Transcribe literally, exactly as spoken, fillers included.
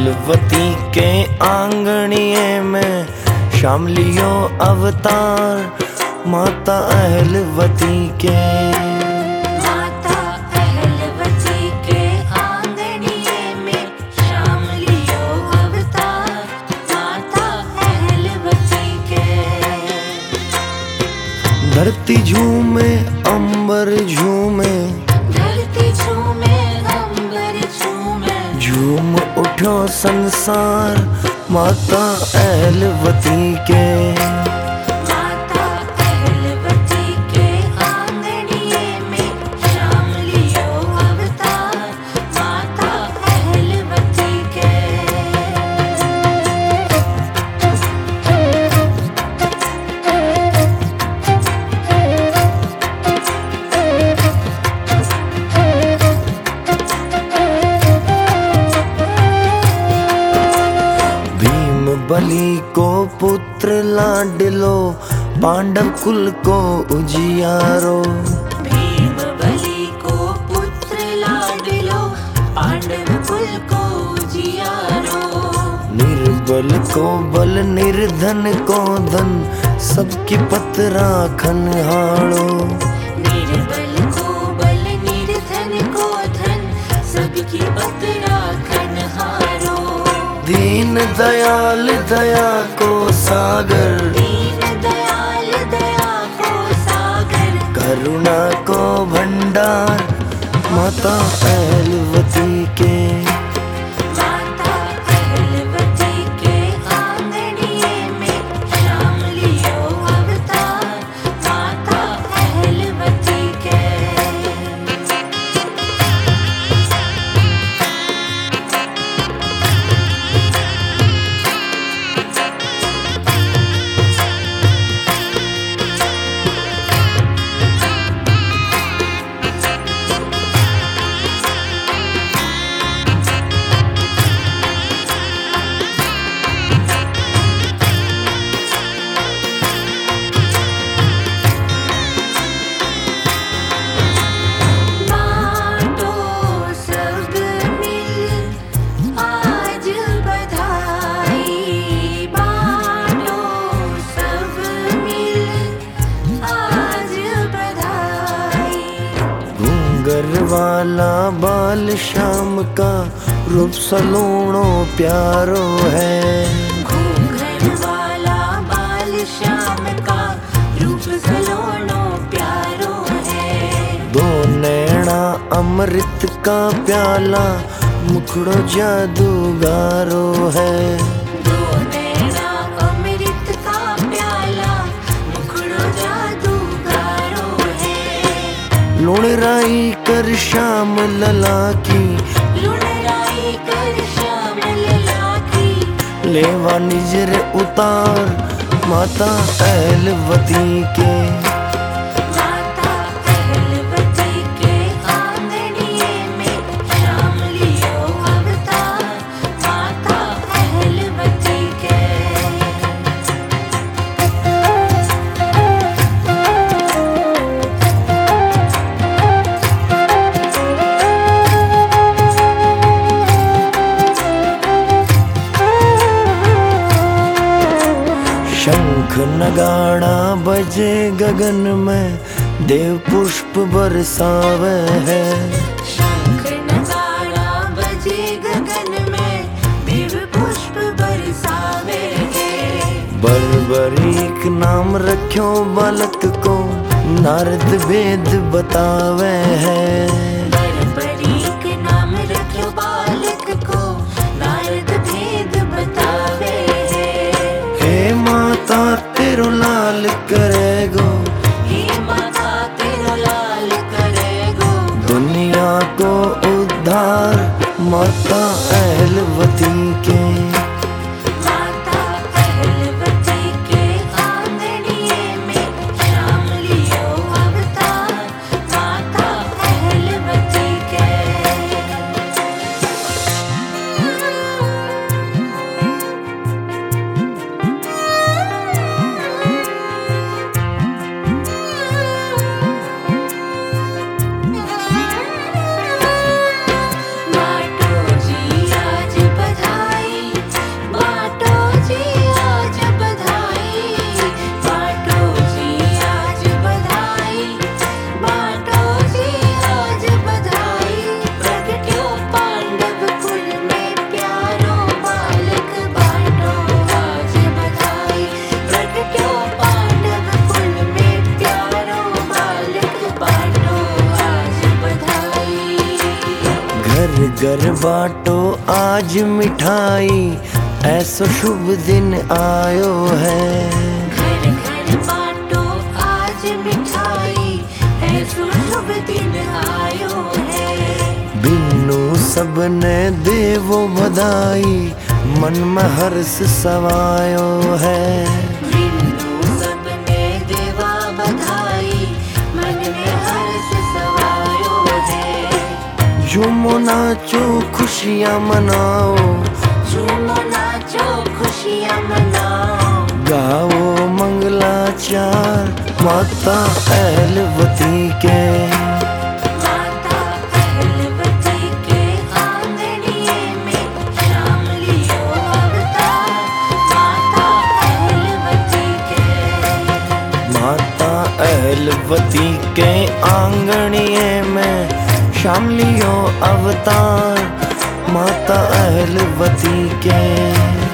अहलवती के आंगणिये में शामलियो अवतार माता अहलवती के। माता अहलवती के आंगणिये में शामलियो अवतार माता अहलवती के। धरती झूमे अंबर झूमे धरती झूमे अंबर झूमे झूम उठो संसार माता अहलवती के। माता अहलवती के आंगणिये में शामलियो अवतार माता अहलवती के। बलि को पुत्र लाडलो पांडव कुल को उजियारो। भीम बलि को पुत्र लाडलो पांडव कुल को उजियारो। निर्बल को बल निर्धन को धन सबकी पतरा खनहारो। निर्बल को बल निर्धन को धन सबकी पतरा खनहारो। दीन दयाल दया को सागर दीन दयाल दया को सागर करुणा को भंडार माता अहलवती के। माता अहलवती के आंगणिये में शामलियो अवतार माता अहलवती के। घूंघर वाला बाल श्याम का रूप सलोणो प्यारो है। घूंघर वाला बाल श्याम का रूप सलोनो प्यारो है। दो नैना अमृत का प्याला मुखड़ो जादूगारो है। दो नैना अमृत का प्याला मुखड़ो जादूगारो है। लुणराई कर श्याम लला की लुणराई कर श्याम लला की। लेवा निजर उतार माता अहलवती के। माता अहलवती के आंगणिये में शामलियो अवतार माता अहलवती के। शंख नगाड़ा बजे गगन में देव पुष्प बरसावे है। शंख नगाड़ा बजे गगन में देव पुष्प बरसावे है। बरबरीक नाम रख्यो बालक को नारद वेद बतावे है। बरबरीक नाम रख्यो बालक को नारद भेद बतावे है। हे माता तेरो लाल करेगो हे माता तेरो लाल करेगो दुनिया को उद्धार माता अहलवती के। माता अहलवती के आंगणिये में शामलियो अवतार माता अहलवती घर बाटो आज मिठाई, ऐसो शुभ दिन आयो है। घर घर बाटो आज मिठाई, ऐसो शुभ दिन आयो है। बिन्नू सबने देवो बधाई, मन में हर्ष समायो है। बिन्नू सबने देवा बधाई, मन में हर्ष समायो है। झूमो नाचो खुशियाँ मनाओ, झूमो नाचो खुशियाँ मनाओ। गाओ मंगलाचार माता अहलवती के। माता अहलवती के आंगनिये में शाम लियो अवतार। माता अहलवती के। माता अहलवती के आंगणिये में शाम लियो अवतार। माता अहलवती के।